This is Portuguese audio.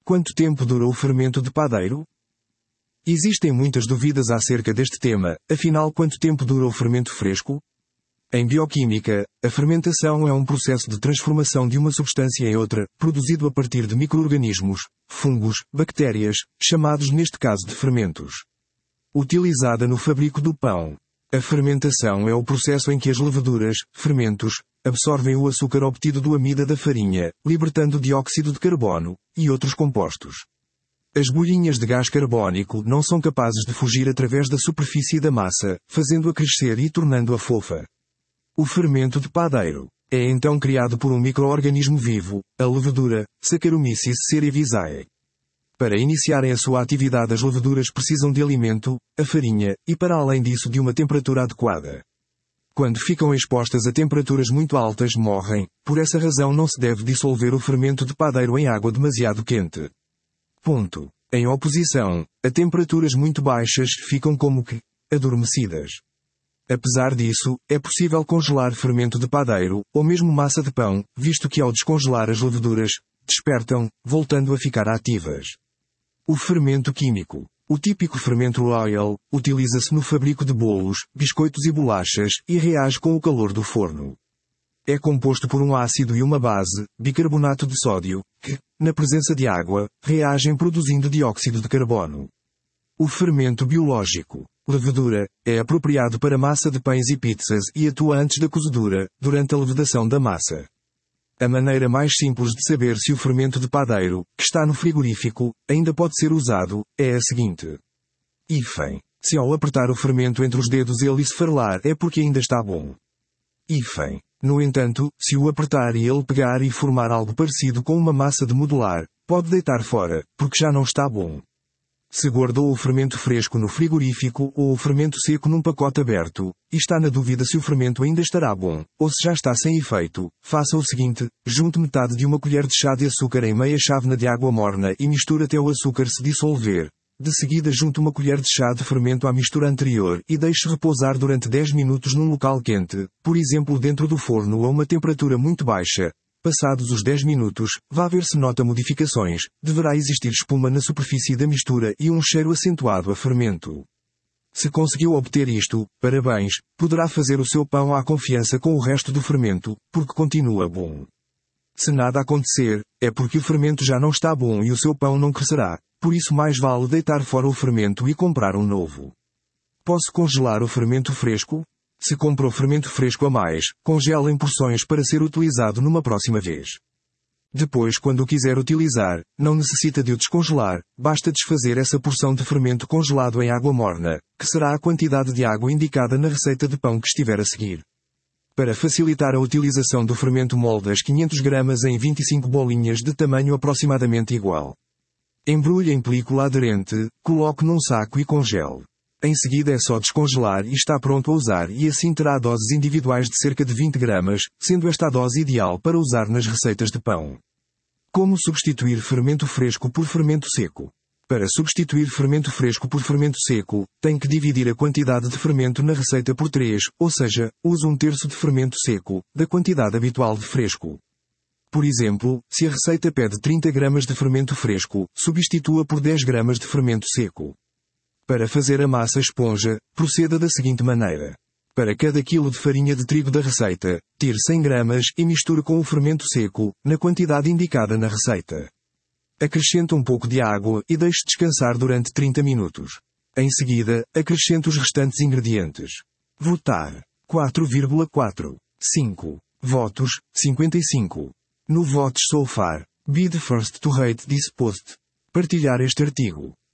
Quanto tempo dura o fermento de padeiro? Existem muitas dúvidas acerca deste tema, afinal quanto tempo dura o fermento fresco? Em bioquímica, a fermentação é um processo de transformação de uma substância em outra, produzido a partir de micro-organismos, fungos, bactérias, chamados neste caso de fermentos. Utilizada no fabrico do pão. A fermentação é o processo em que as levaduras, fermentos, absorvem o açúcar obtido do amido da farinha, libertando dióxido de carbono, e outros compostos. As bolinhas de gás carbónico não são capazes de fugir através da superfície da massa, fazendo-a crescer e tornando-a fofa. O fermento de padeiro é então criado por um micro-organismo vivo, a levedura, Saccharomyces cerevisiae. Para iniciarem a sua atividade, as leveduras precisam de alimento, a farinha, e para além disso de uma temperatura adequada. Quando ficam expostas a temperaturas muito altas, morrem, por essa razão não se deve dissolver o fermento de padeiro em água demasiado quente. Ponto. Em oposição, a temperaturas muito baixas ficam como que adormecidas. Apesar disso, é possível congelar fermento de padeiro, ou mesmo massa de pão, visto que ao descongelar as leveduras, despertam, voltando a ficar ativas. O fermento químico. O típico fermento Royal, utiliza-se no fabrico de bolos, biscoitos e bolachas, e reage com o calor do forno. É composto por um ácido e uma base, bicarbonato de sódio, que, na presença de água, reagem produzindo dióxido de carbono. O fermento biológico. Levedura, é apropriado para massa de pães e pizzas e atua antes da cozedura, durante a levedação da massa. A maneira mais simples de saber se o fermento de padeiro, que está no frigorífico, ainda pode ser usado, é a seguinte. Hífen. Se ao apertar o fermento entre os dedos ele se farelar é porque ainda está bom. Hífen. No entanto, se o apertar e ele pegar e formar algo parecido com uma massa de modelar, pode deitar fora, porque já não está bom. Se guardou o fermento fresco no frigorífico ou o fermento seco num pacote aberto, e está na dúvida se o fermento ainda estará bom, ou se já está sem efeito, faça o seguinte: junte metade de uma colher de chá de açúcar em meia chávena de água morna e misture até o açúcar se dissolver. De seguida junte uma colher de chá de fermento à mistura anterior e deixe repousar durante 10 minutos num local quente, por exemplo dentro do forno a uma temperatura muito baixa. Passados os 10 minutos, vá ver se nota modificações, deverá existir espuma na superfície da mistura e um cheiro acentuado a fermento. Se conseguiu obter isto, parabéns, poderá fazer o seu pão à confiança com o resto do fermento, porque continua bom. Se nada acontecer, é porque o fermento já não está bom e o seu pão não crescerá, por isso mais vale deitar fora o fermento e comprar um novo. Posso congelar o fermento fresco? Se comprou fermento fresco a mais, congele em porções para ser utilizado numa próxima vez. Depois, quando o quiser utilizar, não necessita de o descongelar, basta desfazer essa porção de fermento congelado em água morna, que será a quantidade de água indicada na receita de pão que estiver a seguir. Para facilitar a utilização do fermento, molde as 500 gramas em 25 bolinhas de tamanho aproximadamente igual. Embrulhe em película aderente, coloque num saco e congele. Em seguida é só descongelar e está pronto a usar, e assim terá doses individuais de cerca de 20 gramas, sendo esta a dose ideal para usar nas receitas de pão. Como substituir fermento fresco por fermento seco? Para substituir fermento fresco por fermento seco, tem que dividir a quantidade de fermento na receita por 3, ou seja, use 1/3 de fermento seco, da quantidade habitual de fresco. Por exemplo, se a receita pede 30 gramas de fermento fresco, substitua por 10 gramas de fermento seco. Para fazer a massa esponja, proceda da seguinte maneira. Para cada quilo de farinha de trigo da receita, tire 100 gramas e misture com o fermento seco, na quantidade indicada na receita. Acrescente um pouco de água e deixe descansar durante 30 minutos. Em seguida, acrescente os restantes ingredientes. Votar. 4,4. 5. Votos, 55. No votes so far, be the first to rate this post. Partilhar este artigo.